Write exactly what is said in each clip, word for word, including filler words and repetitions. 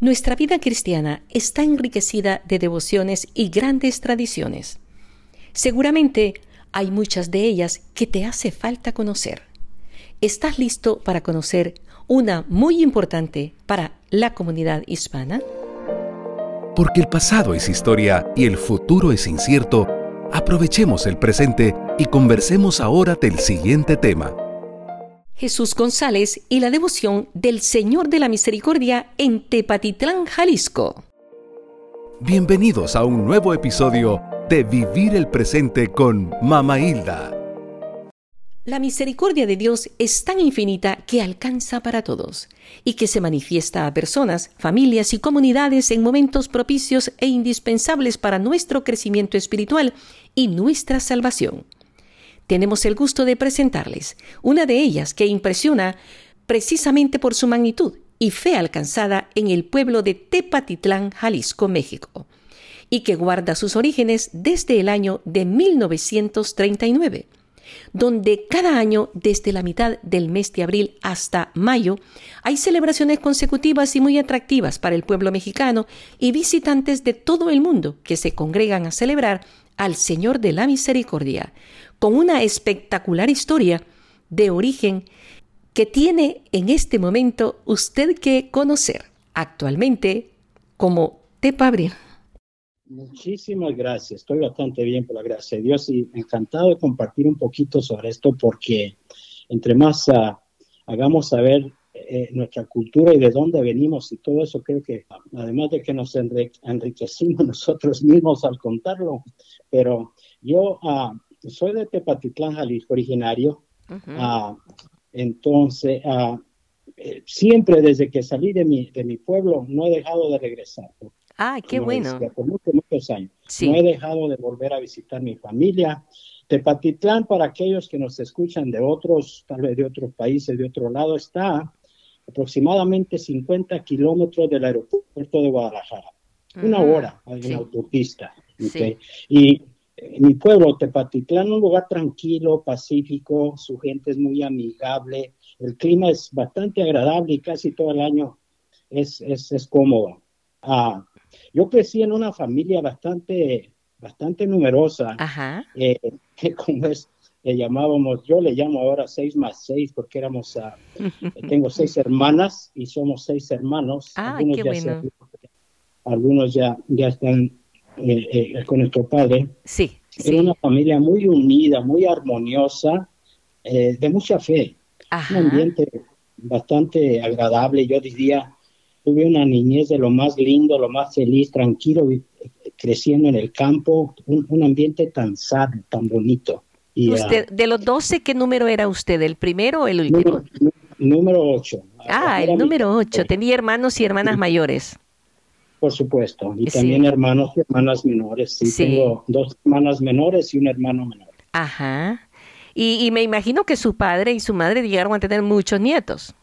Nuestra vida cristiana está enriquecida de devociones y grandes tradiciones. Seguramente hay muchas de ellas que te hace falta conocer. ¿Estás listo para conocer una muy importante para la comunidad hispana? Porque el pasado es historia y el futuro es incierto, aprovechemos el presente y conversemos ahora del siguiente tema. Jesús González y la devoción del Señor de la Misericordia en Tepatitlán, Jalisco. Bienvenidos a un nuevo episodio de Vivir el Presente con Mama Hilda. La misericordia de Dios es tan infinita que alcanza para todos y que se manifiesta a personas, familias y comunidades en momentos propicios e indispensables para nuestro crecimiento espiritual y nuestra salvación. Tenemos el gusto de presentarles una de ellas que impresiona precisamente por su magnitud y fe alcanzada en el pueblo de Tepatitlán, Jalisco, México, y que guarda sus orígenes desde el año de mil novecientos treinta y nueve, donde cada año, desde la mitad del mes de abril hasta mayo, hay celebraciones consecutivas y muy atractivas para el pueblo mexicano y visitantes de todo el mundo que se congregan a celebrar al Señor de la Misericordia, con una espectacular historia de origen que tiene en este momento usted que conocer actualmente como Tepabril. Muchísimas gracias, estoy bastante bien por la gracia de Dios y encantado de compartir un poquito sobre esto porque entre más uh, hagamos saber eh, nuestra cultura y de dónde venimos y todo eso, creo que además de que nos enrique- enriquecimos nosotros mismos al contarlo, pero yo uh, soy de Tepatitlán, Jalisco, originario, uh-huh. uh, entonces uh, eh, siempre desde que salí de mi, de mi pueblo no he dejado de regresar. Ah, qué Como bueno. Decía, por muchos, muchos años. Sí. No he dejado de volver a visitar mi familia. Tepatitlán, para aquellos que nos escuchan de otros, tal vez de otros países, de otro lado, está aproximadamente cincuenta kilómetros del aeropuerto de Guadalajara. Uh-huh. Una hora en sí. autopista. ¿Okay? Sí. Y eh, mi pueblo, Tepatitlán, un lugar tranquilo, pacífico, su gente es muy amigable, el clima es bastante agradable y casi todo el año es, es, es cómodo. Ah, Yo crecí en una familia bastante, bastante numerosa, Ajá. Eh, como es, le llamábamos, yo le llamo ahora seis más seis porque éramos, uh, tengo seis hermanas y somos seis hermanos. Ah, algunos qué ya bueno. Se, algunos ya, ya están eh, eh, con nuestro padre. Sí, Era sí. una familia muy unida, muy armoniosa, eh, de mucha fe. Ajá. Un ambiente bastante agradable, yo diría. Tuve una niñez de lo más lindo, lo más feliz, tranquilo, creciendo en el campo, un, un ambiente tan sano, tan bonito. Y, usted, uh, de los doce, ¿qué número era usted? ¿El primero o el último? Número, número ocho. Ah, el número ocho. Tenía hermanos y hermanas sí. mayores. Por supuesto, y sí. también hermanos y hermanas menores. Sí, sí. Tengo dos hermanas menores y un hermano menor. Ajá. Y, y me imagino que su padre y su madre llegaron a tener muchos nietos.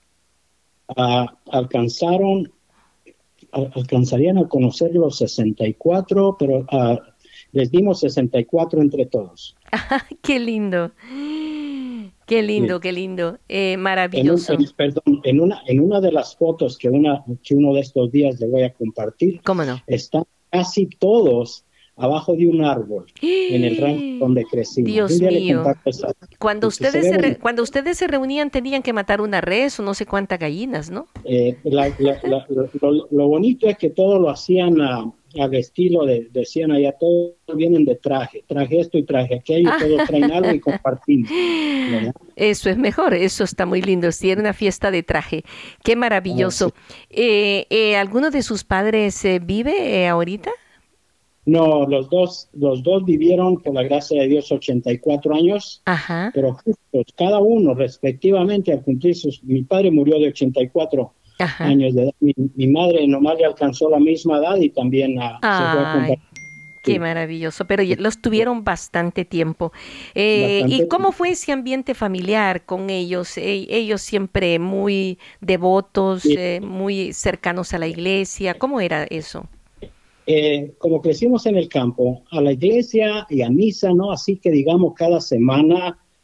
Uh, alcanzaron, uh, alcanzarían a conocer los sesenta y cuatro, pero uh, les dimos sesenta y cuatro entre todos. ¡Qué lindo! ¡Qué lindo, sí. qué lindo! Eh, maravilloso. En, un, en, perdón, en una, en una de las fotos que, una, que uno de estos días le voy a compartir, ¿cómo no? Están casi todos abajo de un árbol, en el rancho donde crecimos. Dios mío. Cuando ustedes, se re, cuando ustedes se reunían, tenían que matar una res o no sé cuántas gallinas, ¿no? Eh, la, la, la, lo, lo bonito es que todo lo hacían a, al estilo de, decían allá, todos vienen de traje, traje esto y traje aquello, ah. todos traen algo y compartimos, ¿verdad? Eso es mejor, eso está muy lindo, sí, era una fiesta de traje, qué maravilloso. Ah, sí. eh, eh, ¿Alguno de sus padres eh, vive eh, ahorita? No, los dos, los dos vivieron, por la gracia de Dios, ochenta y cuatro años, Ajá. pero justos, cada uno respectivamente al cumplir sus... Mi padre murió de ochenta y cuatro Ajá. años de edad, mi, mi madre nomás le alcanzó la misma edad y también uh, se fue a compartir. Qué sí. maravilloso, pero los tuvieron bastante tiempo. Eh, bastante ¿Y cómo fue ese ambiente familiar con ellos? Eh, ellos siempre muy devotos, sí. eh, muy cercanos a la iglesia, ¿cómo era eso? Eh, como crecimos en el campo, a la iglesia y a misa, ¿no? Así que digamos cada semana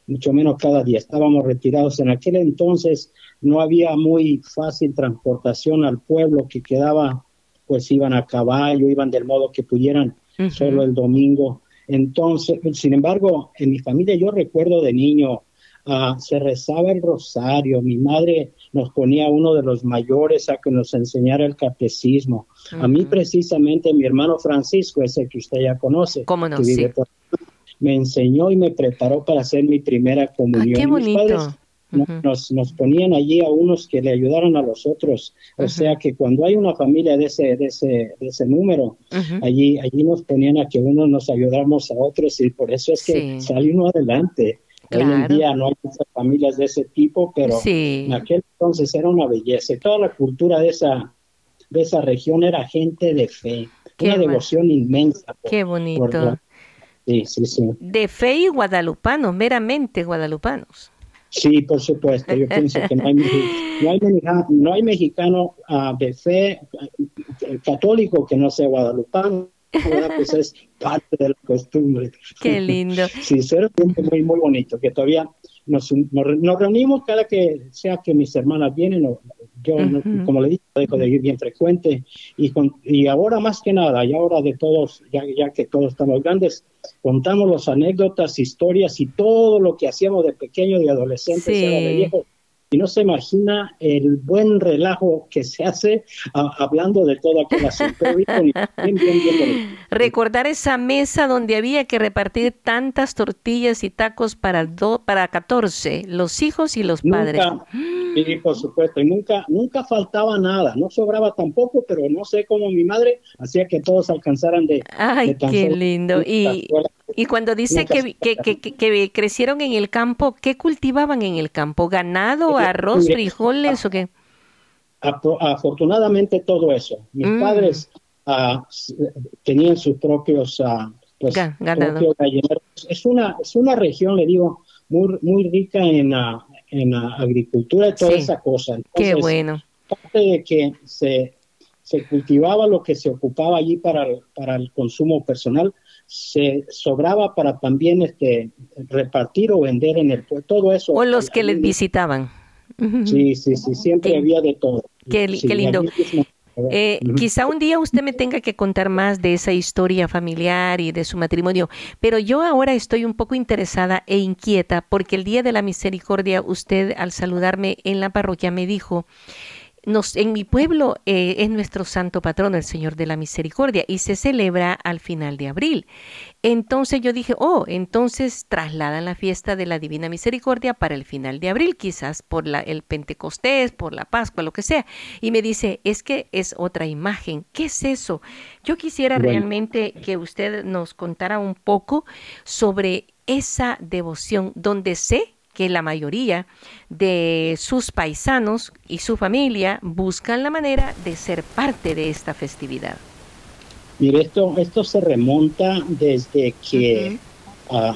mucho menos cada día, estábamos retirados. En aquel entonces no había muy fácil transportación al pueblo, que quedaba, pues iban a caballo, iban del modo que pudieran, uh-huh. solo el domingo. Entonces, sin embargo, en mi familia yo recuerdo de niño, uh, se rezaba el rosario, mi madre nos ponía a uno de los mayores a que nos enseñara el catecismo. Uh-huh. A mí precisamente mi hermano Francisco, ese que usted ya conoce, ¿Cómo no? que vive Sí. por, me enseñó y me preparó para hacer mi primera comunión. Ah, qué bonito. Mis padres uh-huh. nos, nos ponían allí a unos que le ayudaran a los otros. O uh-huh. sea que cuando hay una familia de ese, de ese, de ese número, uh-huh. allí, allí nos ponían a que unos nos ayudáramos a otros, y por eso es que sí. sale uno adelante. Claro. Hoy en día no hay muchas familias de ese tipo, pero sí. en aquel entonces era una belleza. Toda la cultura de esa, de esa región era gente de fe, qué una devoción inmensa. Por, qué bonito. Por la, sí, sí, sí. De fe y guadalupanos, meramente guadalupanos. Sí, por supuesto. Yo pienso que no hay, no hay, mexicano, no hay mexicano uh, de fe uh, católico que no sea guadalupano. Pues es parte de la costumbre. Qué lindo. Sí, eso era muy, muy bonito, que todavía nos, nos, nos reunimos cada que sea que mis hermanas vienen, o yo, uh-huh. como le dije, dejo de ir bien frecuente, y, con, y ahora más que nada, y ahora de todos, ya, ya que todos estamos grandes, contamos las anécdotas, historias y todo lo que hacíamos de pequeño y adolescentes, sí. era de viejo. Y no se imagina el buen relajo que se hace a, hablando de todo aquel asunto. Bien, bien, bien, bien. Recordar esa mesa donde había que repartir tantas tortillas y tacos para, do, para catorce, los hijos y los padres. Nunca, sí, por supuesto, y nunca, nunca faltaba nada, no sobraba tampoco, pero no sé cómo mi madre hacía que todos alcanzaran de... Ay, de tan qué solo, lindo. Y, y cuando dice que, que, que, que, que crecieron en el campo, ¿qué cultivaban en el campo? ¿Ganado, arroz, frijoles o qué? Afortunadamente todo eso. Mis mm. padres uh, tenían sus propios, uh, pues, propios gallineros. Es una, es una región, le digo, muy, muy rica en, uh, en uh, agricultura y toda sí. esa cosa. Entonces, qué bueno. Aparte de que se, se cultivaba lo que se ocupaba allí para, para el consumo personal, se sobraba para también este repartir o vender en el pueblo, todo eso. O los que les visitaban. Sí, sí, sí, siempre qué, había de todo. Qué, sí, qué lindo. Mismo, eh, uh-huh. Quizá un día usted me tenga que contar más de esa historia familiar y de su matrimonio, pero yo ahora estoy un poco interesada e inquieta porque el Día de la Misericordia, usted al saludarme en la parroquia me dijo... Nos, en mi pueblo eh, es nuestro santo patrono, el Señor de la Misericordia, y se celebra al final de abril. Entonces yo dije, oh, entonces trasladan la fiesta de la Divina Misericordia para el final de abril, quizás por la, el Pentecostés, por la Pascua, lo que sea. Y me dice, es que es otra imagen. ¿Qué es eso? Yo quisiera bueno. realmente que usted nos contara un poco sobre esa devoción, donde sé que la mayoría de sus paisanos y su familia buscan la manera de ser parte de esta festividad. Mire, esto, esto se remonta desde que uh-huh. uh,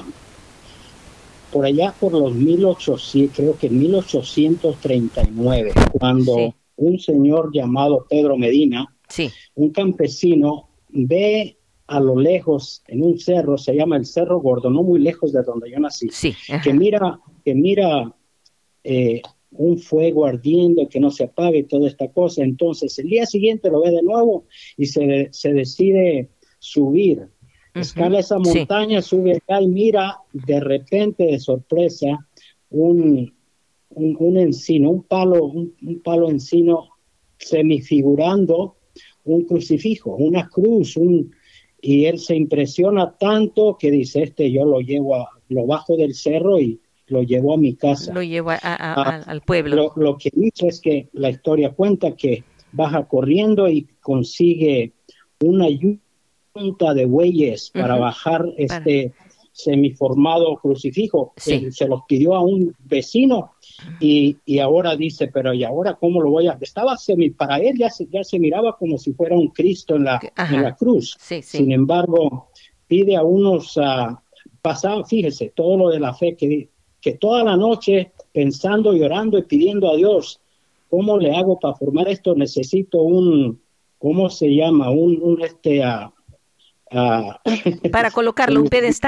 por allá por los mil ochocientos, creo que en mil ochocientos treinta y nueve, cuando sí. un señor llamado Pedro Medina, sí. un campesino, ve a lo lejos, en un cerro, se llama el Cerro Gordo, no muy lejos de donde yo nací, sí, que mira, que mira eh, un fuego ardiendo que no se apague y toda esta cosa. Entonces el día siguiente lo ve de nuevo y se, se decide subir, uh-huh. escala esa montaña, sí. sube acá y mira de repente, de sorpresa, un, un, un encino, un palo, un, un palo encino semifigurando un crucifijo, una cruz, un y él se impresiona tanto que dice, este yo lo llevo a, lo bajo del cerro y lo llevo a mi casa. Lo llevo a, a, a, al pueblo. Lo, lo que dice es que la historia cuenta que baja corriendo y consigue una yunta de bueyes para uh-huh. bajar este para. semiformado crucifijo. Sí. Él se los pidió a un vecino y, y ahora dice, pero ¿y ahora cómo lo voy a...? Estaba semi, para él ya se, ya se miraba como si fuera un Cristo en la, en la cruz. Sí, sí. Sin embargo, pide a unos... Uh, pasaban, fíjese, todo lo de la fe, que, que toda la noche pensando, llorando y pidiendo a Dios, ¿cómo le hago para formar esto? Necesito un, ¿cómo se llama? Un, un este... Uh, uh, ¿Para colocarlo un pedestal?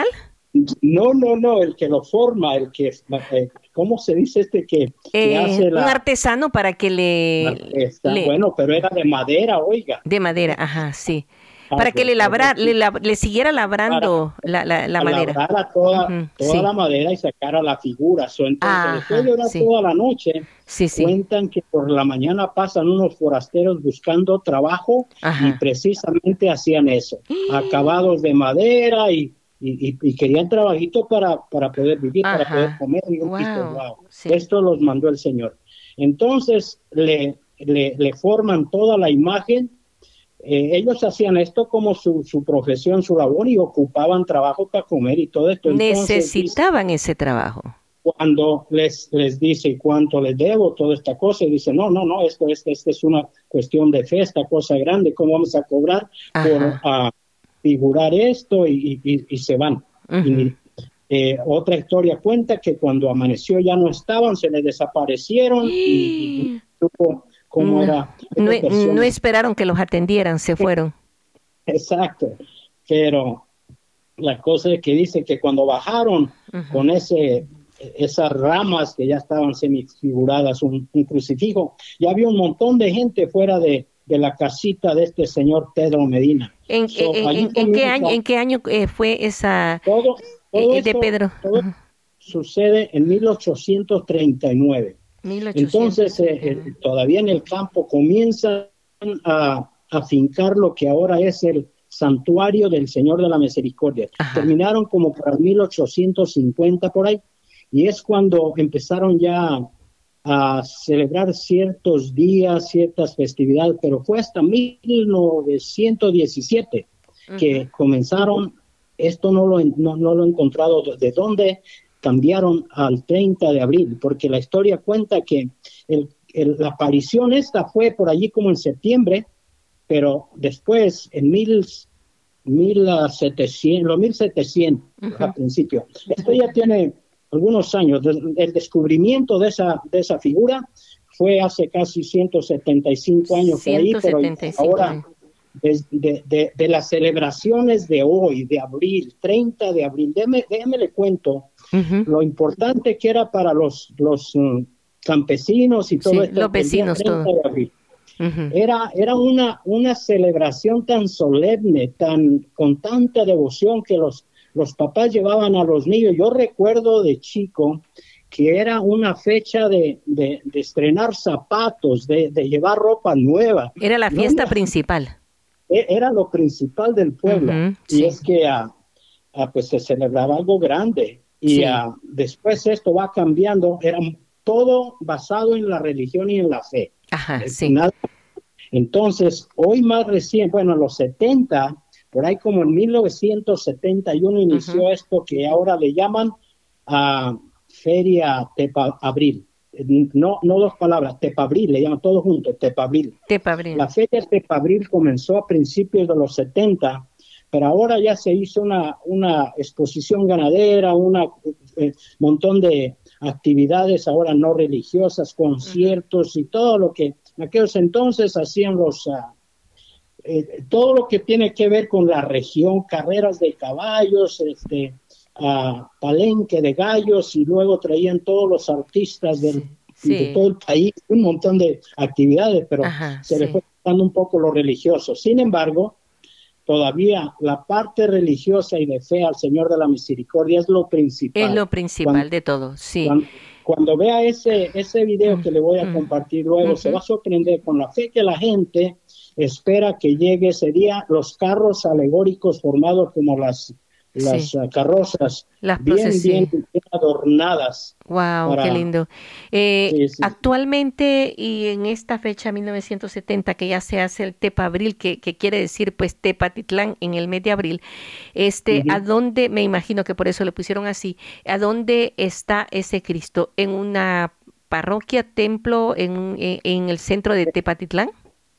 No, no, no, el que lo forma, el que, eh, ¿cómo se dice este que, que Eh, hace un la... artesano para que le, Está, le, bueno, pero era de madera, oiga. de madera, ajá, sí. Ah, Para que le pues, labra, entonces, le, lab- le siguiera para labrando la, la, la madera. labrar toda, Ujú, toda sí. la madera y sacar la figura. So, entonces, después de Ajá, orar sí. toda la noche, Sí, sí. cuentan que por la mañana pasan unos forasteros buscando trabajo y Ajá. precisamente hacían eso, acabados de madera y, y, y- y querían trabajito para, para poder vivir, para poder Ajá. comer. Y uno dice, Wow. wow, Sí. esto los mandó el Señor. Entonces le, le, le forman toda la imagen. Eh, ellos hacían esto como su, su profesión, su labor, y ocupaban trabajo para comer y todo esto. Entonces, dice, Necesitaban ese trabajo. cuando les, les dice cuánto les debo, toda esta cosa, y dice, no, no, no, esto, esto, esto es una cuestión de fe, esta cosa grande, ¿cómo vamos a cobrar por Ajá. uh, figurar esto? Y, y, y se van. Ujú. Y, eh, otra historia cuenta que cuando amaneció ya no estaban, se les desaparecieron y, y, y supo cómo No, era no, esa no persona. esperaron que los atendieran, se fueron. Exacto, pero la cosa es que dice que cuando bajaron Ujú. con ese, esas ramas que ya estaban semifiguradas, un, un crucifijo, ya había un montón de gente fuera de, de la casita de este señor Pedro Medina. ¿En, So, en, allí en, en qué año, comienza en qué año eh, fue esa todo, eh, todo eh, de esto, Pedro? todo Ujú. sucede en mil ochocientos treinta y nueve. Entonces, eh, eh, mil ochocientos treinta y nueve. todavía en el campo comienzan a afincar lo que ahora es el Santuario del Señor de la Misericordia. Ajá. Terminaron como para mil ochocientos cincuenta por ahí, y es cuando empezaron ya a celebrar ciertos días, ciertas festividades, pero fue hasta mil novecientos diecisiete que Ujú. comenzaron. Esto no lo, no, no lo he encontrado de dónde cambiaron al treinta de abril, porque la historia cuenta que el, el, la aparición esta fue por allí como en septiembre, pero después en mil, mil setecientos, los mil setecientos Ujú. al principio. Esto ya tiene algunos años. El descubrimiento de esa, de esa figura fue hace casi ciento setenta y cinco años por ahí, pero ciento setenta y cinco ahora años. de, de, de, de las celebraciones de hoy, de abril, treinta de abril, déjeme, déjeme le cuento Ujú. lo importante que era para los, los um, campesinos y todo Sí, esto los el día vecinos, treinta todo. de abril. Ujú. Era, era una, una celebración tan solemne, tan, con tanta devoción que los, los papás llevaban a los niños. Yo recuerdo de chico que era una fecha de, de, de estrenar zapatos, de, de llevar ropa nueva. Era la No, fiesta no, principal. era lo principal del pueblo. Ujú, Y sí. es que uh, uh, pues se celebraba algo grande. Y Sí. uh, después esto va cambiando. Era todo basado en la religión y en la fe. Ajá, Eh, sí. nada. Entonces, hoy más recién, bueno, en los setenta, por ahí como en mil novecientos setenta y uno inició Ujú. esto que ahora le llaman a uh, Feria Tepabril. No, no dos palabras, Tepabril, le llaman todo junto, Tepabril. Tepabril. La Feria Tepabril comenzó a principios de los setenta, pero ahora ya se hizo una, una exposición ganadera, un eh, montón de actividades ahora no religiosas, conciertos uh-huh. y todo lo que en aquellos entonces hacían los... Uh, eh, todo lo que tiene que ver con la región, carreras de caballos, este, uh, palenque de gallos, y luego traían todos los artistas del, sí. de todo el país, un montón de actividades, pero Ajá, se sí. le fue quitando un poco lo religioso. Sin embargo, todavía la parte religiosa y de fe al Señor de la Misericordia es lo principal. Es lo principal cuando, de todo, sí. Cuando, cuando vea ese, ese video mm, que le voy a mm, compartir luego, uh-huh. se va a sorprender con la fe que la gente espera que llegue ese día, los carros alegóricos formados como las, las sí. uh, carrozas, las bien, proces- bien, sí. bien adornadas. Wow, para, qué lindo. Eh, sí, sí. Actualmente y en esta fecha mil novecientos setenta que ya se hace el Tepabril, que, que quiere decir pues Tepatitlán en el mes de abril, este, Uh-huh. ¿a dónde, me imagino que por eso le pusieron así, a dónde está ese Cristo? ¿En una parroquia, templo, en, en, en el centro de Tepatitlán?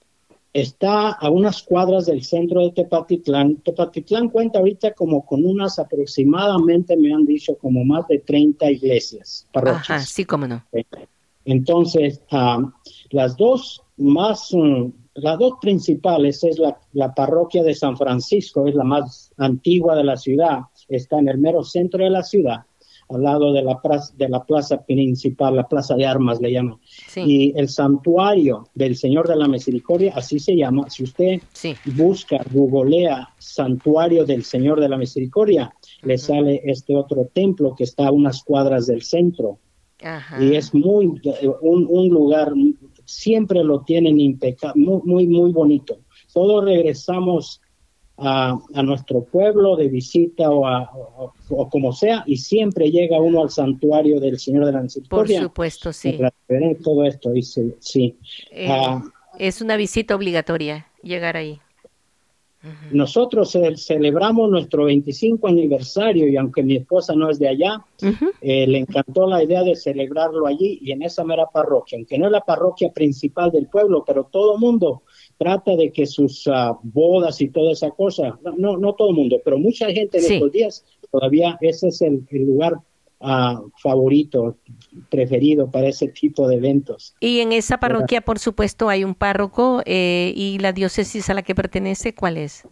Está a unas cuadras del centro de Tepatitlán. Tepatitlán cuenta ahorita como con unas aproximadamente, me han dicho, como más de treinta iglesias, parroquias. Ajá, sí, cómo no. Entonces, uh, las dos más, um, las dos principales es la, la parroquia de San Francisco, es la más antigua de la ciudad, está en el mero centro de la ciudad, al lado de la plaza, de la plaza principal, la plaza de armas le llaman. Sí. Y el santuario del Señor de la Misericordia, así se llama. Si usted sí. busca, googlea santuario del Señor de la Misericordia, uh-huh. le sale este otro templo que está a unas cuadras del centro. Ajá. Y es muy un, un lugar, siempre lo tienen impecable, muy, muy, muy bonito. Todos regresamos A, a nuestro pueblo de visita o, a, o, o como sea, y siempre llega uno al santuario del Señor de la Misericordia. Por supuesto, sí. Todo esto, dice, sí. Eh, uh, es una visita obligatoria llegar ahí. Uh-huh. Nosotros eh, celebramos nuestro veinticinco aniversario y aunque mi esposa no es de allá, uh-huh. eh, le encantó la idea de celebrarlo allí y en esa mera parroquia, aunque no es la parroquia principal del pueblo, pero todo el mundo trata de que sus uh, bodas y toda esa cosa, no, no, no todo el mundo, pero mucha gente en sí. estos días, todavía ese es el, el lugar uh, favorito, preferido para ese tipo de eventos. Y en esa parroquia, por supuesto, hay un párroco eh, y la diócesis a la que pertenece, ¿cuál es?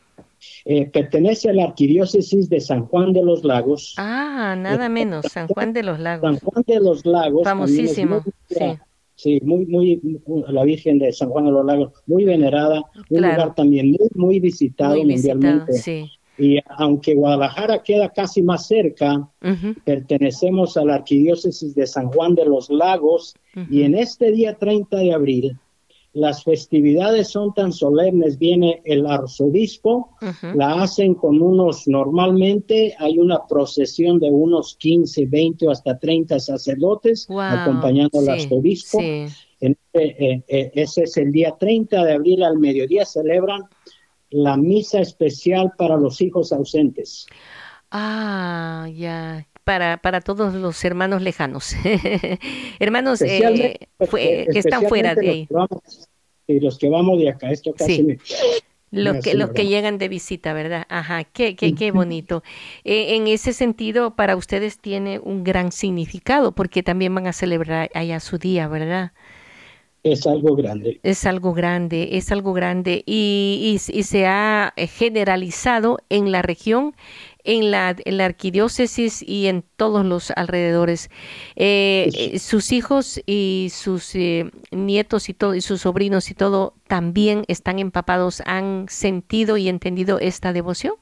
Eh, pertenece a la arquidiócesis de San Juan de los Lagos. Ah, nada eh, menos, San Juan de los Lagos. San Juan de los Lagos. Famosísimo, sí. Sí, muy, muy, muy, la Virgen de San Juan de los Lagos, muy venerada, un claro. lugar también muy, muy visitado muy mundialmente. Visitado, sí. Y aunque Guadalajara queda casi más cerca, uh-huh. pertenecemos a la arquidiócesis de San Juan de los Lagos, uh-huh. y en este día treinta de abril, las festividades son tan solemnes, viene el arzobispo, uh-huh. la hacen con unos, normalmente hay una procesión de unos quince, veinte o hasta treinta sacerdotes wow. acompañando sí, al arzobispo. Sí. En, eh, eh, ese es el día treinta de abril al mediodía, celebran la misa especial para los hijos ausentes. Ah, ya. Para, para todos los hermanos lejanos. hermanos eh, fue, que están fuera de ahí. Y los que vamos de acá, esto casi sí. me... Los que, los que llegan de visita, ¿verdad? Ajá, qué, qué, qué bonito. Eh, en ese sentido, para ustedes tiene un gran significado, porque también van a celebrar allá su día, ¿verdad? Es algo grande. Es algo grande, es algo grande. Y, y, y se ha generalizado en la región, en la, en la arquidiócesis y en todos los alrededores. Eh, sí. Sus hijos y sus eh, nietos y todo, y sus sobrinos y todo, ¿también están empapados? ¿Han sentido y entendido esta devoción?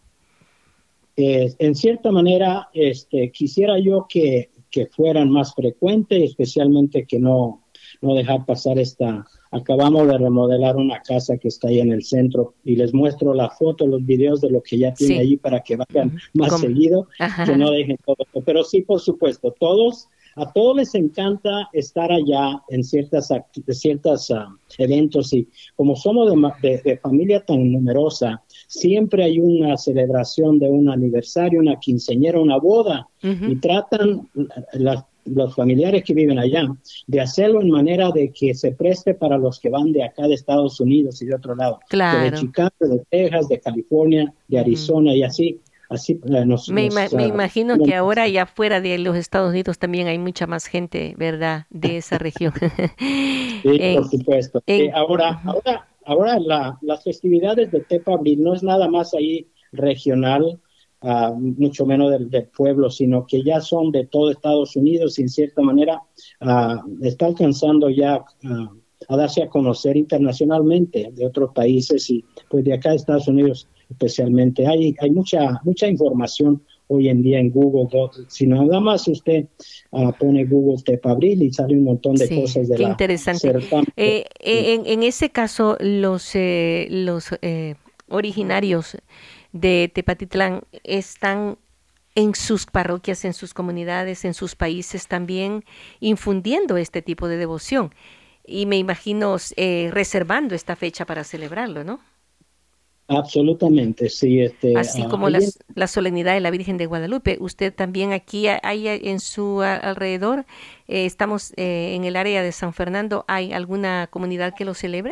Eh, en cierta manera, este, quisiera yo que, que fueran más frecuentes, especialmente que no... no dejar pasar esta, acabamos de remodelar una casa que está ahí en el centro y les muestro la foto, los videos de lo que ya tiene sí. allí para que vayan más ¿Cómo? seguido, Ajá. que no dejen todo esto, pero sí, por supuesto, todos, a todos les encanta estar allá en ciertas, ciertas uh, eventos y como somos de, de, de familia tan numerosa, siempre hay una celebración de un aniversario, una quinceañera, una boda uh-huh. y tratan las los familiares que viven allá, de hacerlo en manera de que se preste para los que van de acá de Estados Unidos y de otro lado, claro. de Chicago, de Texas, de California, de Arizona, uh-huh. y así. así uh, nos, me, nos, ima- uh, me imagino nos, que ahora ya fuera de los Estados Unidos también hay mucha más gente, ¿verdad?, de esa región. Sí, en, por supuesto. En, eh, ahora, uh-huh. ahora, ahora la, las festividades de Tepa Abril no es nada más ahí regional, Uh, mucho menos del, del pueblo, sino que ya son de todo Estados Unidos y en cierta manera uh, está alcanzando ya uh, a darse a conocer internacionalmente de otros países y pues de acá de Estados Unidos especialmente. Hay, hay mucha, mucha información hoy en día en Google. Si nada más usted uh, pone Google Tepa Abril y sale un montón de sí, cosas de qué la interesante. Eh, eh, en, en ese caso, los, eh, los eh, originarios de Tepatitlán están en sus parroquias, en sus comunidades, en sus países también infundiendo este tipo de devoción y me imagino eh, reservando esta fecha para celebrarlo, ¿no? Absolutamente, sí. Este, Así como uh, la, la solemnidad de la Virgen de Guadalupe. Usted también aquí hay en su a, alrededor, eh, estamos eh, en el área de San Fernando, ¿hay alguna comunidad que lo celebre?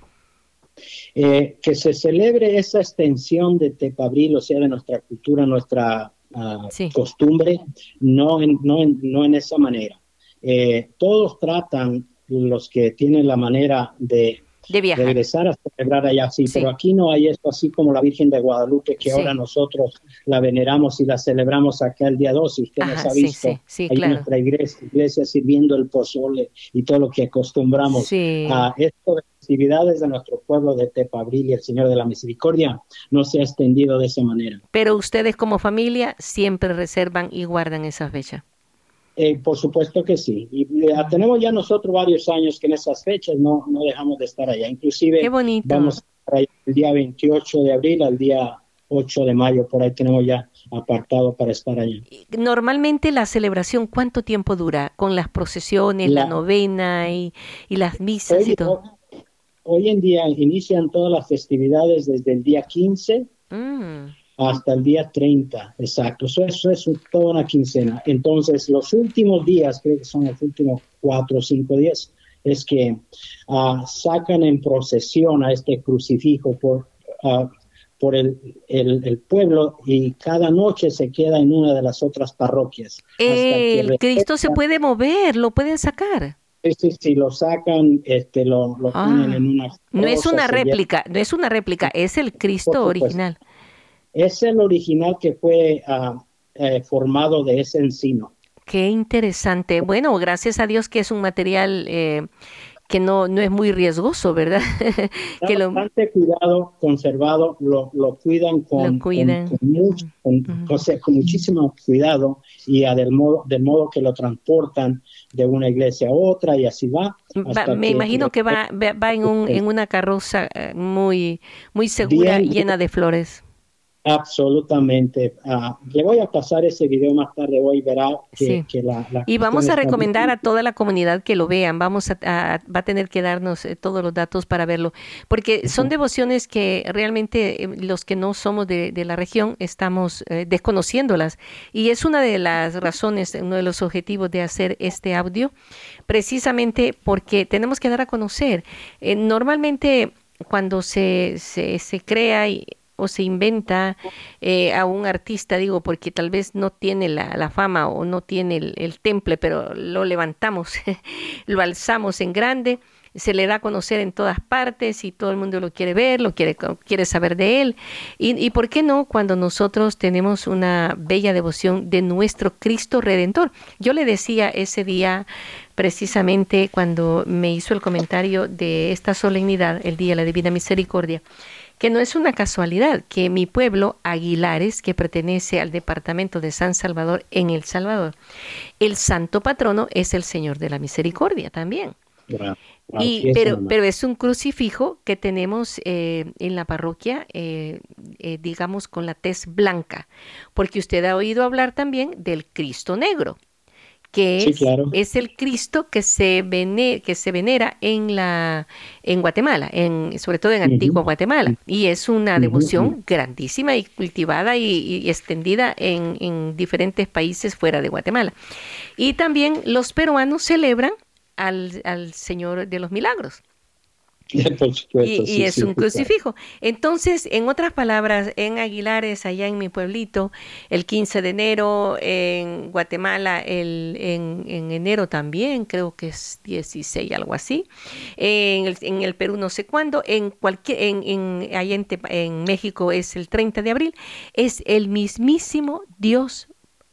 Eh, que se celebre esa extensión de Tepa Abril, o sea, de nuestra cultura, nuestra uh, sí. costumbre, no en, no, en, no en esa manera. Eh, todos tratan, los que tienen la manera de de viajar. regresar a celebrar allá, sí, sí, pero aquí no hay esto así como la Virgen de Guadalupe, que sí. ahora nosotros la veneramos y la celebramos acá el día dos, y usted Ajá, nos ha visto sí, sí, sí, ahí claro. en nuestra iglesia, iglesia sirviendo el pozole y todo lo que acostumbramos sí. a esto de festividades de nuestro pueblo de Tepa Abril y el Señor de la Misericordia no se ha extendido de esa manera. Pero ustedes como familia siempre reservan y guardan esa fecha. Eh, por supuesto que sí. Y eh, tenemos ya nosotros varios años que en esas fechas no, no dejamos de estar allá. Inclusive Qué bonito. Vamos a estar allá el día veintiocho de abril al día ocho de mayo. Por ahí tenemos ya apartado para estar allá. Normalmente la celebración, ¿cuánto tiempo dura? Con las procesiones, la, la novena y, y las misas hoy, y todo. Hoy en día inician todas las festividades desde el día quince. Mm. Hasta el día treinta, exacto. Eso, eso es toda una quincena. Entonces, los últimos días, creo que son los últimos cuatro o cinco días, es que uh, sacan en procesión a este crucifijo por, uh, por el, el, el pueblo, y cada noche se queda en una de las otras parroquias. Eh, el Cristo se puede mover, lo pueden sacar. Sí, sí, sí, lo sacan, este, lo, lo ah, ponen en una... No es una réplica, no es una réplica, es el Cristo original. Es el original que fue uh, eh, formado de ese encino. Qué interesante. Bueno, gracias a Dios que es un material eh, que no, no es muy riesgoso, ¿verdad? Está que bastante lo... cuidado, conservado, lo, lo cuidan con, lo cuidan. con, con, mucho, con, uh-huh. o sea, con muchísimo cuidado, y a del, modo, del modo que lo transportan de una iglesia a otra, y así va. va me que, imagino que va, va en, un, en una carroza muy, muy segura, bien, llena de flores. Absolutamente. Uh, le voy a pasar ese video más tarde, hoy verá que, sí. que la, la y vamos a recomendar a toda la comunidad que lo vean. Vamos a, a va a tener que darnos eh, todos los datos para verlo, porque son devociones que realmente eh, los que no somos de, de la región estamos eh, desconociéndolas, y es una de las razones, uno de los objetivos de hacer este audio, precisamente porque tenemos que dar a conocer. Eh, normalmente cuando se, se, se crea y o se inventa eh, a un artista, digo, porque tal vez no tiene la, la fama o no tiene el, el temple, pero lo levantamos, lo alzamos en grande, se le da a conocer en todas partes y todo el mundo lo quiere ver, lo quiere, quiere saber de él. Y, y ¿por qué no cuando nosotros tenemos una bella devoción de nuestro Cristo Redentor? Yo le decía ese día, precisamente cuando me hizo el comentario de esta solemnidad, el Día de la Divina Misericordia, que no es una casualidad que mi pueblo, Aguilares, que pertenece al departamento de San Salvador en El Salvador, el santo patrono es el Señor de la Misericordia también. Wow. Y, pero, pero es un crucifijo que tenemos eh, en la parroquia, eh, eh, digamos, con la tez blanca, porque usted ha oído hablar también del Cristo Negro, que es, sí, claro. es el Cristo que se venera, que se venera en la en Guatemala, en sobre todo en uh-huh. Antigua Guatemala, y es una devoción uh-huh. grandísima y cultivada y, y extendida en, en diferentes países fuera de Guatemala. Y también los peruanos celebran al, al Señor de los Milagros. Por supuesto, y, sí, y es sí, un crucifijo. Entonces, en otras palabras, en Aguilares, allá en mi pueblito, el quince de enero, en Guatemala, el, en, en enero también, creo que es dieciséis, algo así, en el, en el Perú no sé cuándo, en cualquier, en, en, allá en, en México es el treinta de abril, es el mismísimo Dios,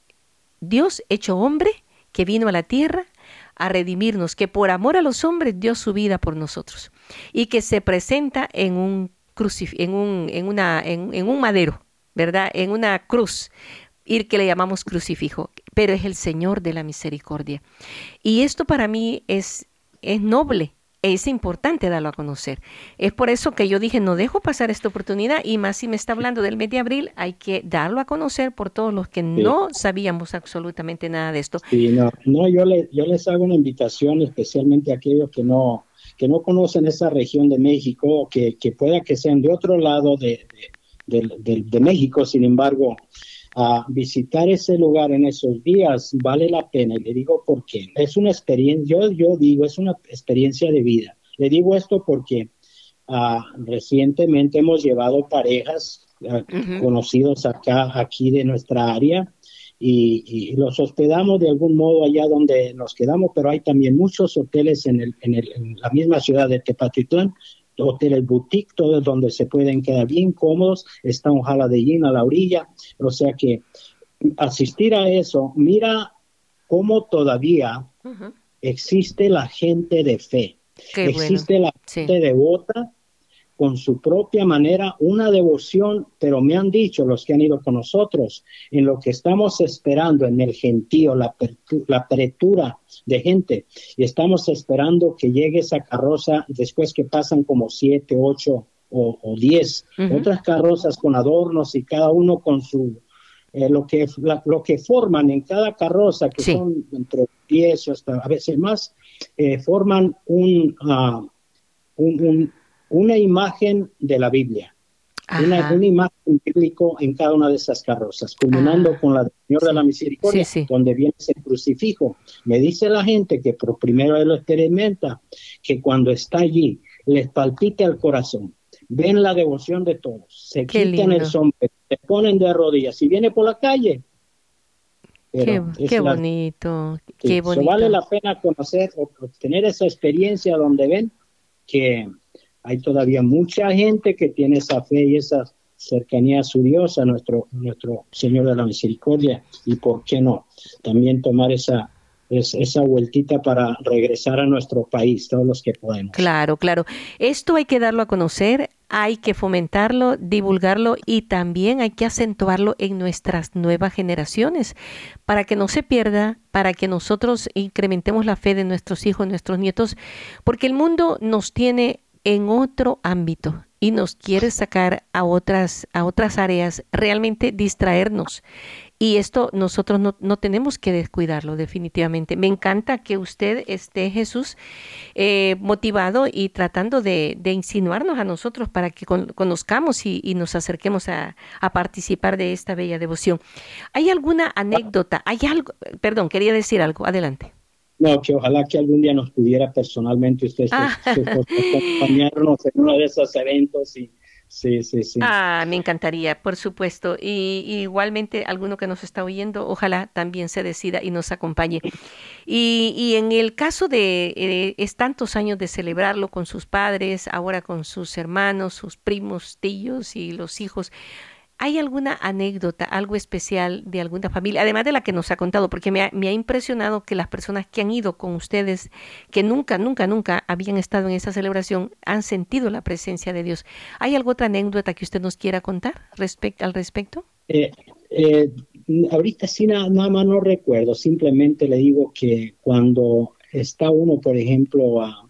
Dios hecho hombre, que vino a la tierra a redimirnos, que por amor a los hombres dio su vida por nosotros, y que se presenta en un crucif en un en una en, en un madero, ¿verdad? En una cruz, y que le llamamos crucifijo, pero es el Señor de la Misericordia. Y esto para mí es es noble, es importante darlo a conocer. Es por eso que yo dije, no dejo pasar esta oportunidad, y más si me está hablando del mes de abril, hay que darlo a conocer por todos los que sí. no sabíamos absolutamente nada de esto. Sí, no, no yo, le, yo les hago una invitación, especialmente a aquellos que no, que no conocen esa región de México, que, que pueda que sean de otro lado de, de, de, de, de México, sin embargo, a visitar ese lugar en esos días vale la pena, y le digo por qué. Es una experiencia, yo, yo digo, es una experiencia de vida. Le digo esto porque uh, recientemente hemos llevado parejas uh, uh-huh. conocidos acá, aquí de nuestra área, y, y los hospedamos de algún modo allá donde nos quedamos, pero hay también muchos hoteles en, el, en, el, en la misma ciudad de Tepatitlán hoteles boutique, todos donde se pueden quedar bien cómodos. Está un Holiday Inn a la orilla. O sea que asistir a eso, mira cómo todavía uh-huh. existe la gente de fe. Qué existe bueno. la gente sí. devota con su propia manera, una devoción, pero me han dicho los que han ido con nosotros, en lo que estamos esperando en el gentío, la, la apertura de gente, y estamos esperando que llegue esa carroza después que pasan como siete, ocho o, o diez, uh-huh. otras carrozas con adornos y cada uno con su, eh, lo, que, la, lo que forman en cada carroza, que sí. son entre diez o hasta a veces más, eh, forman un, uh, un, un una imagen de la Biblia, una, una imagen bíblico en cada una de esas carrozas, culminando ah, con la del Señor sí, de la Misericordia, sí, sí. donde viene ese crucifijo. Me dice la gente que por primera vez lo experimenta, que cuando está allí, les palpita el corazón, ven la devoción de todos, se qué quitan lindo. El sombrero, se ponen de rodillas, si viene por la calle. Qué, qué la, bonito, sí, qué bonito. Vale la pena conocer o tener esa experiencia donde ven que hay todavía mucha gente que tiene esa fe y esa cercanía a su Dios, a nuestro, nuestro Señor de la Misericordia, y por qué no, también tomar esa, es, esa vueltita para regresar a nuestro país, todos los que podemos. Claro, claro. Esto hay que darlo a conocer, hay que fomentarlo, divulgarlo y también hay que acentuarlo en nuestras nuevas generaciones para que no se pierda, para que nosotros incrementemos la fe de nuestros hijos, nuestros nietos, porque el mundo nos tiene en otro ámbito y nos quiere sacar a otras, a otras áreas, realmente distraernos. Y esto nosotros no, no tenemos que descuidarlo definitivamente. Me encanta que usted esté, Jesús, eh, motivado y tratando de, de insinuarnos a nosotros para que con, conozcamos y, y nos acerquemos a, a participar de esta bella devoción. ¿Hay alguna anécdota? ¿Hay algo? Perdón, quería decir algo. Adelante. No, que ojalá que algún día nos pudiera personalmente usted ah. acompañarnos en uno de esos eventos. Y, sí, sí, sí. Ah, me encantaría, por supuesto. Y, y igualmente, alguno que nos está oyendo, ojalá también se decida y nos acompañe. Y, y en el caso de eh, es tantos años de celebrarlo con sus padres, ahora con sus hermanos, sus primos, tíos y los hijos, ¿hay alguna anécdota, algo especial de alguna familia, además de la que nos ha contado? Porque me ha, me ha impresionado que las personas que han ido con ustedes, que nunca, nunca, nunca habían estado en esa celebración, han sentido la presencia de Dios. ¿Hay alguna otra anécdota que usted nos quiera contar respect, al respecto? Eh, eh, ahorita sí nada, nada más no recuerdo, simplemente le digo que cuando está uno, por ejemplo, a,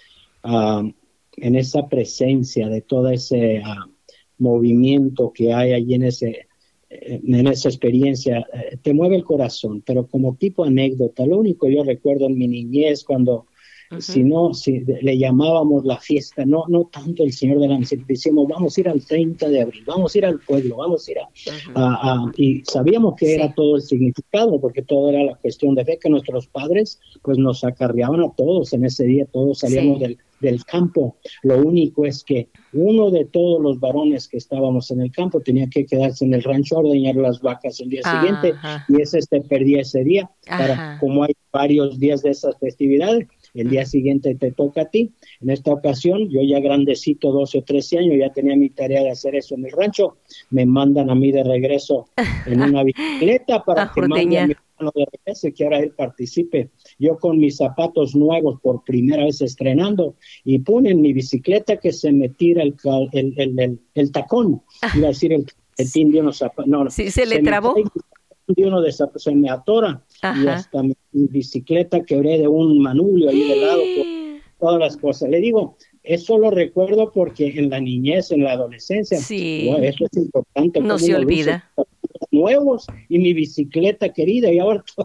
a, en esa presencia de toda ese... A, movimiento que hay allí en ese en esa experiencia, te mueve el corazón, pero como tipo anécdota, lo único yo recuerdo en mi niñez cuando uh-huh. si no, si le llamábamos la fiesta, no no tanto el Señor de la Misericordia, decíamos vamos a ir al treinta de abril, vamos a ir al pueblo, vamos a ir a, uh-huh. a, a y sabíamos que sí. era todo el significado, porque todo era la cuestión de fe, que nuestros padres pues nos acarreaban a todos en ese día, todos salíamos sí. del del campo. Lo único es que uno de todos los varones que estábamos en el campo tenía que quedarse en el rancho a ordeñar las vacas el día Ajá. siguiente, y ese se perdía ese día. Para, como hay varios días de esas festividades, el día siguiente te toca a ti. En esta ocasión, yo ya grandecito, doce o trece años, ya tenía mi tarea de hacer eso en el rancho. Me mandan a mí de regreso en una bicicleta para que mande a mi hermano de regreso y que ahora él participe. Yo con mis zapatos nuevos por primera vez estrenando, y ponen mi bicicleta que se me tira el, el, el, el, el tacón. Iba a decir el, el tin de unos zapatos. No, sí, se le se trabó. De uno de zapatos, se me atora. Ajá. Y hasta mi, mi bicicleta quebré de un manubrio ahí de lado, por todas las cosas. Le digo, eso lo recuerdo porque en la niñez, en la adolescencia, sí. bueno, eso es importante. No se olvida. Nuevos y mi bicicleta querida, y ahora todo.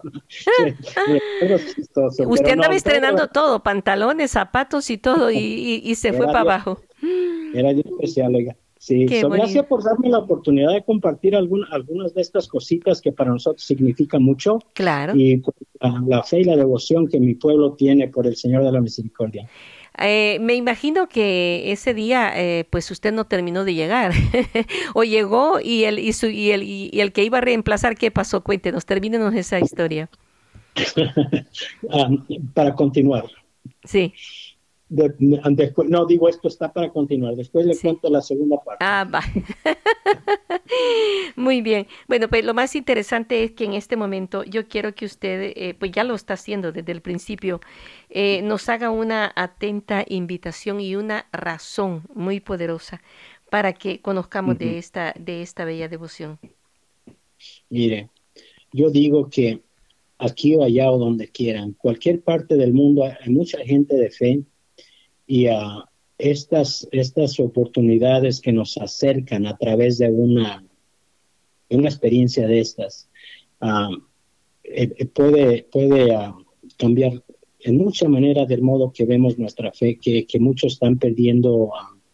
Chistoso, usted andaba no, estrenando todo, todo, pantalones, zapatos y todo, y, y, y se fue para abajo. Era especial, oiga. Sí, so, gracias por darme la oportunidad de compartir alguna, algunas de estas cositas que para nosotros significan mucho. Claro. Y la, la fe y la devoción que mi pueblo tiene por el Señor de la Misericordia. Eh, me imagino que ese día, eh, pues usted no terminó de llegar, o llegó y el, y, su, y, el, y el que iba a reemplazar, ¿qué pasó? Cuéntenos, termínenos esa historia. um, para continuar. Sí. De, de, no, digo, esto está para continuar. Después le Sí. cuento la segunda parte. Ah, va. Muy bien. Bueno, pues lo más interesante es que en este momento yo quiero que usted, eh, pues ya lo está haciendo desde el principio, eh, nos haga una atenta invitación y una razón muy poderosa para que conozcamos de Ujú. esta, de esta bella devoción. Mire, yo digo que aquí o allá o donde quieran, cualquier parte del mundo, hay mucha gente de fe y uh, estas, estas oportunidades que nos acercan a través de una, de una experiencia de estas, uh, eh, puede, puede uh, cambiar en mucha manera del modo que vemos nuestra fe, que, que muchos están perdiendo, uh,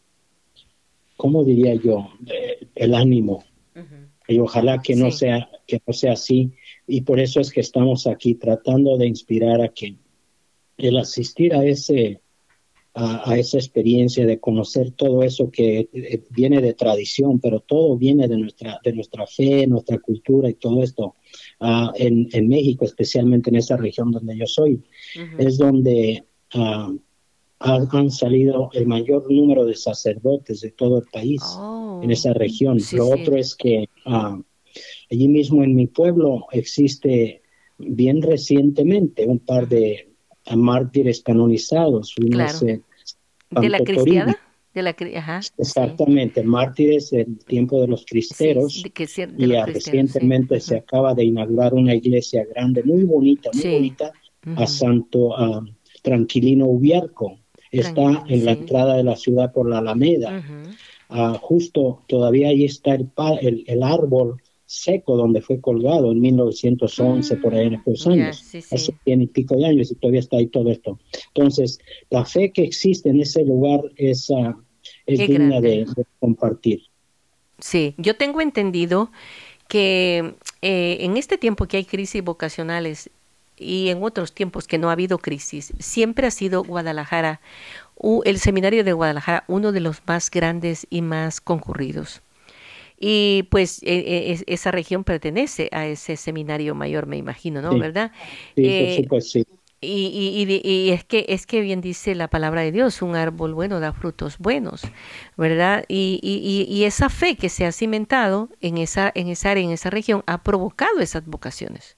¿cómo diría yo?, eh, el ánimo. Ujú. Y ojalá que no Sí, sea, que no sea así. Y por eso es que estamos aquí tratando de inspirar a que el asistir a ese, a, a esa experiencia de conocer todo eso que eh, viene de tradición, pero todo viene de nuestra, de nuestra fe, nuestra cultura y todo esto. Uh, en, en México, especialmente en esa región donde yo soy, ujú. es donde uh, han, han salido el mayor número de sacerdotes de todo el país en Oh, esa región. sí, Lo sí, otro es que uh, allí mismo en mi pueblo existe bien recientemente un par de mártires canonizados. Uno es claro. eh, ¿De la Santo Toribio, cristiada? De la, cri- ajá, sí, exactamente, mártires del tiempo de los sí, de, cristeros. que, sí, de Y los ah, cristianos, sí. recientemente se Ujú. acaba de inaugurar una iglesia grande, muy bonita, muy Sí, bonita, a ujú. Santo ah, Tranquilino Ubiarco. Está Tranquilo, en la sí. entrada de la ciudad por la Alameda. Ujú. Ah, justo todavía ahí está el, pa- el, el árbol seco donde fue colgado en mil novecientos once, por ahí en Mm, estos ya, años, sí, hace sí. cien y pico de años y todavía está ahí todo esto. Entonces, la fe que existe en ese lugar es, ah, es Es digna grande. de, de compartir. Sí, yo tengo entendido que eh, en este tiempo que hay crisis vocacionales y en otros tiempos que no ha habido crisis, siempre ha sido Guadalajara, u- el seminario de Guadalajara, uno de los más grandes y más concurridos. Y pues eh, eh, es- esa región pertenece a ese seminario mayor, me imagino, ¿no? Sí, ¿Verdad? sí, por Eh, supuesto, sí. y, y, y, de- y es que es que bien dice la palabra de Dios, un árbol bueno da frutos buenos, ¿verdad? Y, y, y y esa fe que se ha cimentado en esa, en esa área, en esa región, ha provocado esas vocaciones.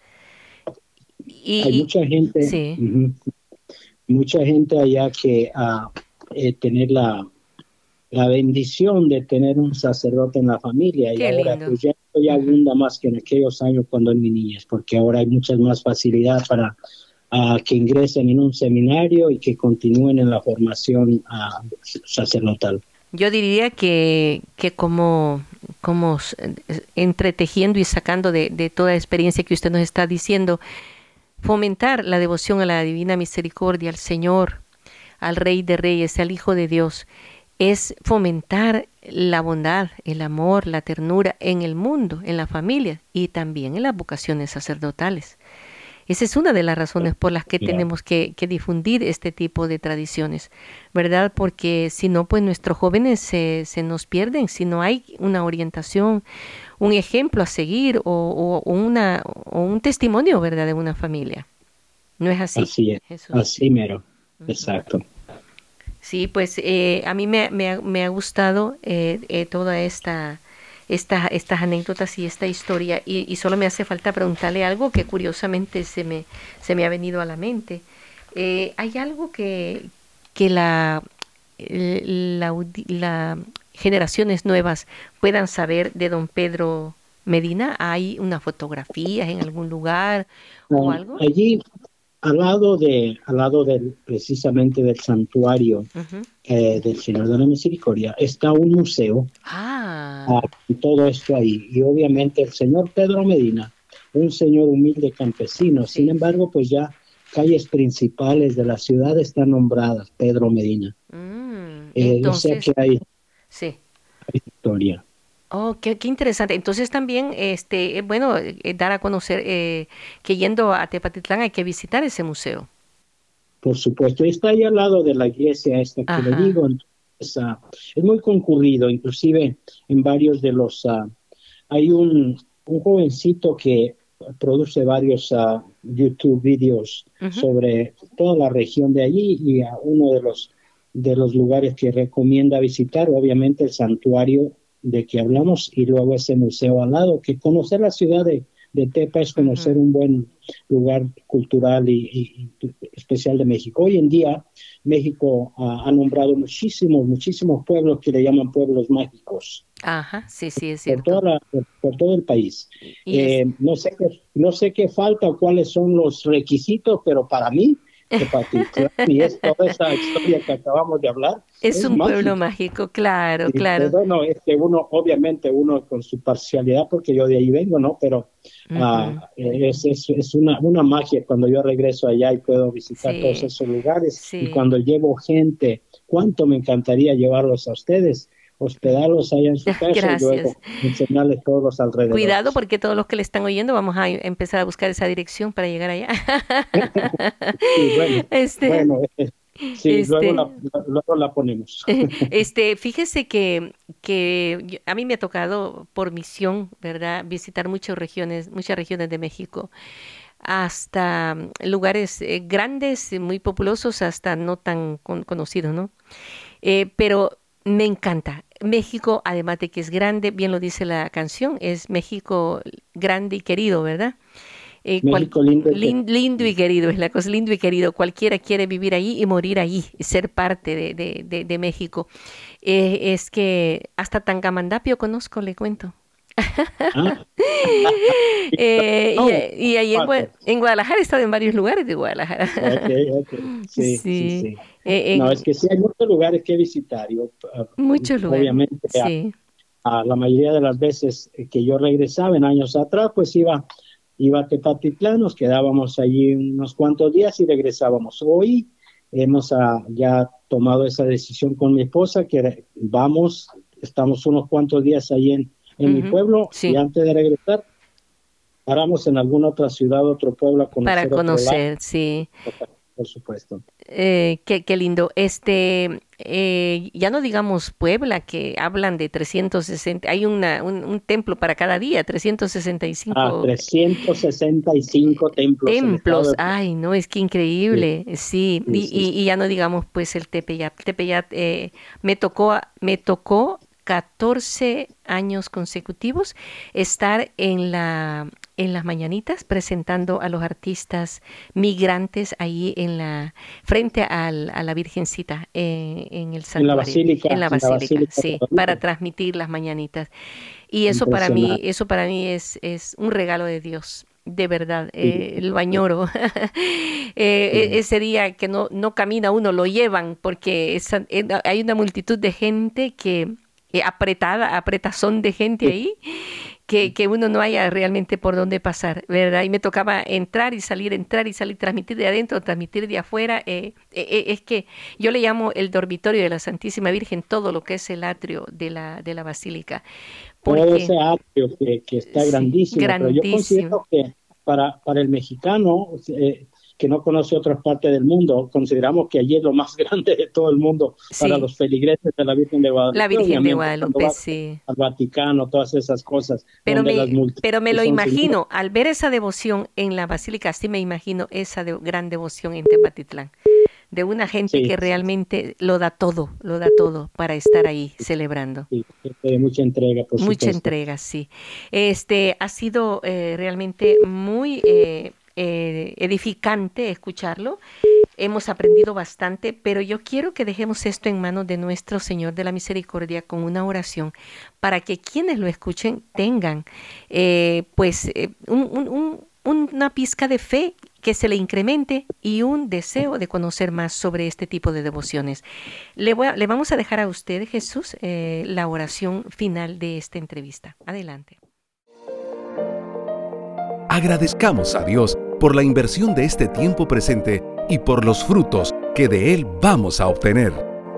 Hay Y, mucha y gente, sí, ujú, mucha gente allá que a tener la, la bendición de tener un sacerdote en la familia y qué ahora lindo. pues ya esto ya Ujú. abunda más que en aquellos años cuando en mi niñez, porque ahora hay mucha más facilidad para ah, que ingresen en un seminario y que continúen en la formación ah, sacerdotal. Yo diría que, que como, como s- eh, entretejiendo y sacando de, de toda experiencia que usted nos está diciendo, fomentar la devoción a la divina misericordia, al Señor, al Rey de Reyes, al Hijo de Dios, es fomentar la bondad, el amor, la ternura en el mundo, en la familia y también en las vocaciones sacerdotales. Esa es una de las razones por las que Claro. tenemos que, que difundir este tipo de tradiciones, ¿verdad? Porque si no, pues nuestros jóvenes se, se nos pierden, si no hay una orientación, un ejemplo a seguir o, o una, o un testimonio, ¿verdad?, de una familia. ¿No es así, Así es, Jesús? así mero, Ujú. exacto. Sí, pues eh, a mí me, me, ha, me ha gustado eh, eh, toda esta, esta, estas anécdotas y esta historia y, y solo me hace falta preguntarle algo que curiosamente se me, se me ha venido a la mente. Eh, ¿hay algo que, que la, eh, la, audi- la generaciones nuevas puedan saber de don Pedro Medina? ¿Hay una fotografía en algún lugar o Ah, algo? allí, al lado de, al lado del, precisamente del santuario Ujú. eh, del Señor de la Misericordia, está un museo, ah, Ah, y todo esto ahí. Y obviamente el señor Pedro Medina, un señor humilde campesino, sin sí. embargo, pues ya calles principales de la ciudad están nombradas Pedro Medina. Mm, Eh, o sea que entonces, hay, sí. hay historia. Oh, qué, qué interesante. Entonces también, este, eh, bueno, eh, eh, dar a conocer eh, que yendo a Tepatitlán hay que visitar ese museo. Por supuesto, y está ahí al lado de la iglesia esta que le Ajá. digo, entonces, ah, es muy concurrido, inclusive en varios de los, ah, hay un, un jovencito que produce varios ah, YouTube videos Ujú. sobre toda la región de allí y ah, uno de los de los lugares que recomienda visitar, obviamente el santuario de que hablamos y luego ese museo al lado, que conocer la ciudad de, de Tepa es conocer uh-huh. un buen lugar cultural y, y, y especial de México. Hoy en día México uh, ha nombrado muchísimos, muchísimos pueblos que le llaman pueblos mágicos. Ajá, sí, sí, es cierto. Por, toda la, por, por todo el país. Eh, es... no, sé qué, no sé qué falta o cuáles son los requisitos, pero para mí, Tepatitlán, y es toda esa historia que acabamos de hablar. Es, es un mágico. Pueblo mágico, claro, y, claro. Bueno, es que uno, obviamente, uno con su parcialidad, porque yo de ahí vengo, ¿no? Pero uh-huh. uh, es, es, es una, una magia cuando yo regreso allá y puedo visitar sí. todos esos lugares. Sí. Y cuando llevo gente, ¿cuánto me encantaría llevarlos a ustedes? Hospedarlos allá en su casa Gracias. y luego enseñarles todos los alrededores. Cuidado, porque todos los que le están oyendo vamos a empezar a buscar esa dirección para llegar allá. Sí, bueno, este, bueno eh, sí, este, luego, la, luego la ponemos. Este, fíjese que, que a mí me ha tocado por misión, ¿verdad?, visitar muchas regiones, muchas regiones de México, hasta lugares eh, grandes, muy populosos, hasta no tan con, conocidos, ¿no? Eh, pero me encanta. México, además de que es grande, bien lo dice la canción, es México grande y querido, ¿verdad? Eh, México cual, lindo, lindo, lindo y querido, es la cosa, lindo y querido. Cualquiera quiere vivir ahí y morir ahí, ser parte de, de, de, de México. Eh, es que hasta Tangamandapio conozco, le cuento. Ah. eh, no, y, y ahí en, Gua- en Guadalajara he estado en varios lugares de Guadalajara. Okay, okay. Sí, sí, sí, sí. Eh, no, en, es que sí hay muchos lugares que visitar. Yo, muchos lugares. Obviamente, sí. a, a la mayoría de las veces que yo regresaba en años atrás, pues iba, iba a Tepatitlán, nos quedábamos allí unos cuantos días y regresábamos. Hoy hemos uh, ya tomado esa decisión con mi esposa, que vamos, estamos unos cuantos días allí en en uh-huh. mi pueblo, sí. y antes de regresar, paramos en alguna otra ciudad, otro pueblo a conocer. Para conocer, otro lado. sí. Por supuesto. Eh, qué, qué lindo. Este, eh, ya no digamos Puebla, que hablan de trescientos sesenta, hay una, un, un templo para cada día, trescientos sesenta y cinco. Ah, trescientos sesenta y cinco templos. Templos, de... ay, no, es que increíble, sí. sí. sí, y, sí. Y, y ya no digamos pues el Tepeyat. Tepeyat eh, me tocó, me tocó catorce años consecutivos estar en la en las mañanitas presentando a los artistas migrantes ahí en la frente al, a la Virgencita eh, en el santuario, en la basílica, en la basílica, la basílica sí, para transmitir las mañanitas. Y eso para mí, eso para mí es es un regalo de Dios. De verdad, eh, lo añoro. eh, sí. Ese día que no no camina uno, lo llevan porque esa, eh, hay una multitud de gente que apretada, apretazón de gente ahí, que, que uno no haya realmente por dónde pasar, ¿verdad? Y me tocaba entrar y salir, entrar y salir, transmitir de adentro, transmitir de afuera. Eh, eh, es que yo le llamo el dormitorio de la Santísima Virgen, todo lo que es el atrio de la, de la basílica. Porque, todo ese atrio que, que está sí, grandísimo, grandísimo, pero yo considero que para, para el mexicano... Eh, que no conoce otras partes del mundo, consideramos que allí es lo más grande de todo el mundo sí. para los feligreses de la Virgen de Guadalupe. La Virgen de Guadalupe, sí. Al Vaticano, todas esas cosas. Pero me, pero me lo imagino, al ver esa devoción en la Basílica, sí me imagino esa de, gran devoción en Tepatitlán, de una gente sí. que realmente lo da todo, lo da todo para estar ahí celebrando. Sí, sí, mucha entrega, por supuesto. Mucha entrega, sí. Este, ha sido eh, realmente muy... Eh, Eh, edificante escucharlo. Hemos aprendido bastante, pero yo quiero que dejemos esto en manos de nuestro Señor de la Misericordia con una oración para que quienes lo escuchen tengan eh, pues eh, un, un, un, una pizca de fe que se le incremente y un deseo de conocer más sobre este tipo de devociones. Le, voy a, le vamos a dejar a usted, Jesús, eh, la oración final de esta entrevista. Adelante. Agradezcamos a Dios por la inversión de este tiempo presente y por los frutos que de Él vamos a obtener.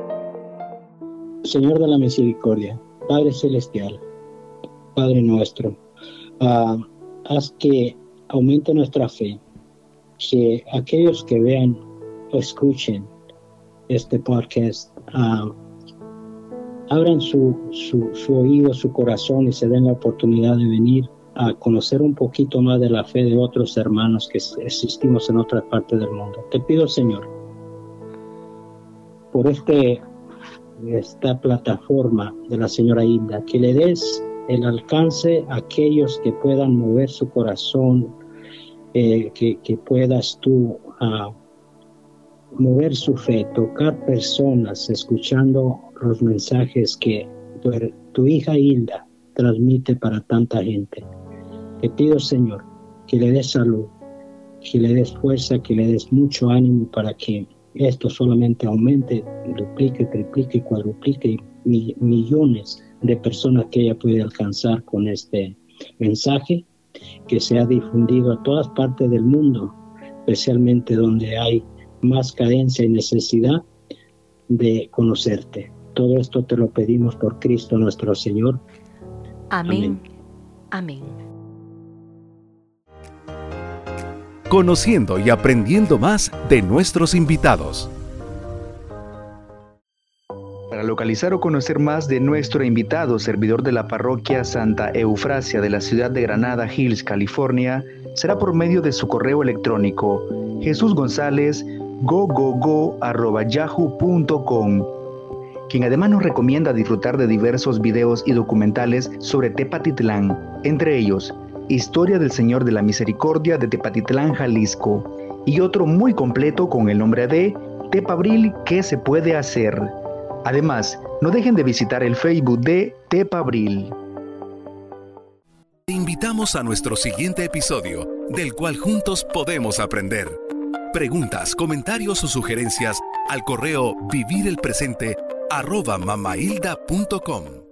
Señor de la Misericordia, Padre Celestial, Padre nuestro, uh, haz que aumente nuestra fe, que aquellos que vean o escuchen este podcast uh, abran su, su, su oído, su corazón y se den la oportunidad de venir a conocer un poquito más de la fe de otros hermanos que existimos en otras partes del mundo. Te pido, Señor, por este, esta plataforma de la señora Hilda, que le des el alcance a aquellos que puedan mover su corazón, eh, que, que puedas tú uh, mover su fe, tocar personas escuchando los mensajes que tu, tu hija Hilda transmite para tanta gente. Te pido, Señor, que le des salud, que le des fuerza, que le des mucho ánimo para que esto solamente aumente, duplique, triplique, cuadruplique y mi, millones de personas que ella puede alcanzar con este mensaje, que se ha difundido a todas partes del mundo, especialmente donde hay más carencia y necesidad de conocerte. Todo esto te lo pedimos por Cristo nuestro Señor. Amén. Amén. Conociendo y aprendiendo más de nuestros invitados. Para localizar o conocer más de nuestro invitado, servidor de la parroquia Santa Eufrasia de la ciudad de Granada Hills, California, será por medio de su correo electrónico jesusgonzalez gogogo arroba yahoo punto com, quien además nos recomienda disfrutar de diversos videos y documentales sobre Tepatitlán, entre ellos Historia del Señor de la Misericordia de Tepatitlán, Jalisco, y otro muy completo con el nombre de Tepabril, ¿qué se puede hacer? Además, no dejen de visitar el Facebook de Tepabril. Te invitamos a nuestro siguiente episodio, del cual juntos podemos aprender. Preguntas, comentarios o sugerencias al correo vivirelpresente arroba mamahilda punto com.